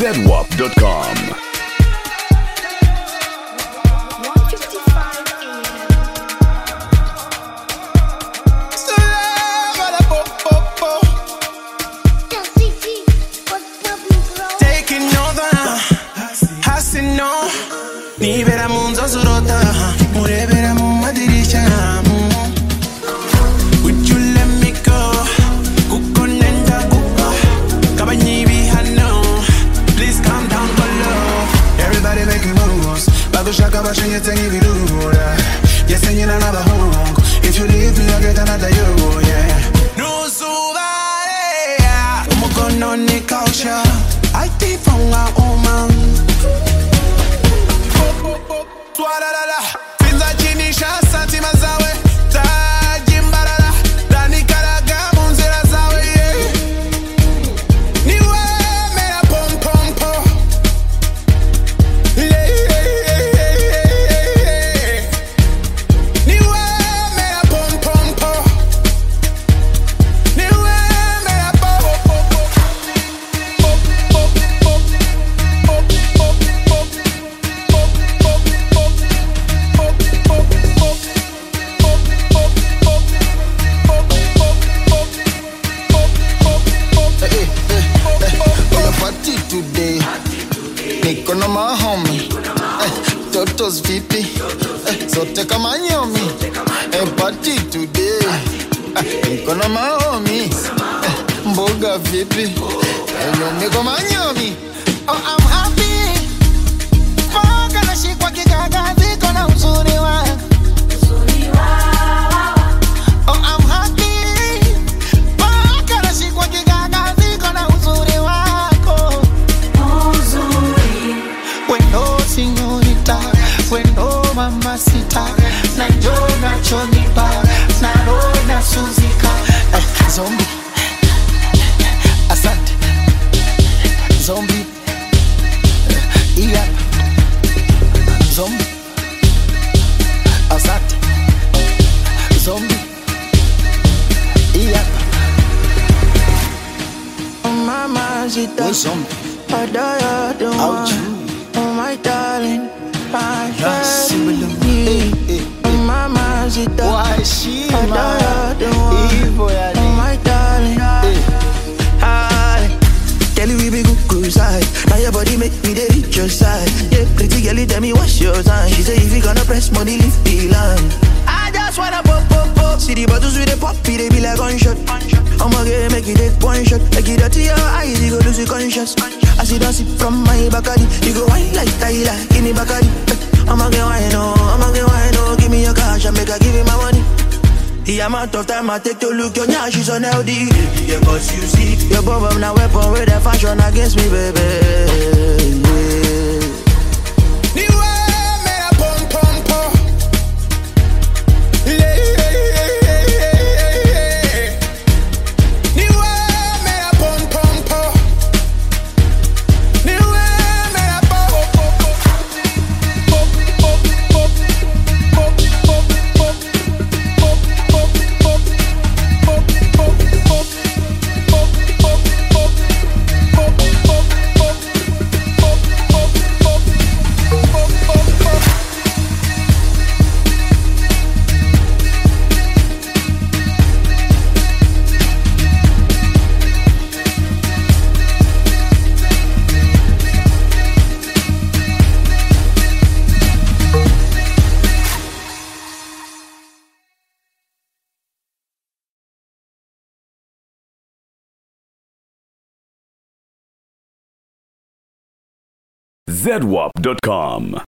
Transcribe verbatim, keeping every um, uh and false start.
zedwap dot com. Ni vera munzo surota, mure vera mumma dirisha. Would you let me go? Kukonenda kuko, kabani bihano. Please calm down below. Everybody making moves. Bago shaka bashin yetengi virura. Yes, and you're another home. If you leave me, I'll get another you. Yeah. No subare. Como kono ni culture. I think from our own man. Twarara, finza chini shasa timazawe, tajimbarara, dani karaga munzera zawe. Niwe mera pom pom pom. Niwe mera pom pom pom. Niwe mera pom pom pom. Today, niko na mahomie, eh, totos vipi, eh, sote kama nyomi, eh, party today, eh, niko na mahomie, eh, mboga vipi, eh, nyomi kama nyomi. Oh, I'm happy, mboga na shikwa kikaga ziko na uzuri wa. Oh, I'm happy, mboga na shikwa kikaga ziko na uzuri wa. Señorita, bueno mamacita, na yo na chonipa, na rona suzika, eh, zombie, asante, zombie, eh, yeah, zombie, asante, zombie, yeah. Oh mamacita, oh zombie, I die the one. Oh my darling, my darling, oh my mazita, why she my oh my darling, hi. Tell you we be good cruise side. Now your body make me the reach your side. Yeah, pretty girl, tell me what's your time. She say if you gonna press money, lift the line. I just wanna pop, pop, pop. See the bottles with the poppy, they be like gunshot. I'ma get make it take one shot. Make it dirty your eyes, you go lose your conscious. I see that sip from my Bacardi. You go wine like Tyler, give me Bacardi. I'ma get wine, oh, I'ma get wine, oh. Give me your cash and make her give me my money. The amount of time I take to look your nyash is on L D. Yeah, cause you see your bomb now weapon with the fashion against me, baby. Yeah. zedwap dot com.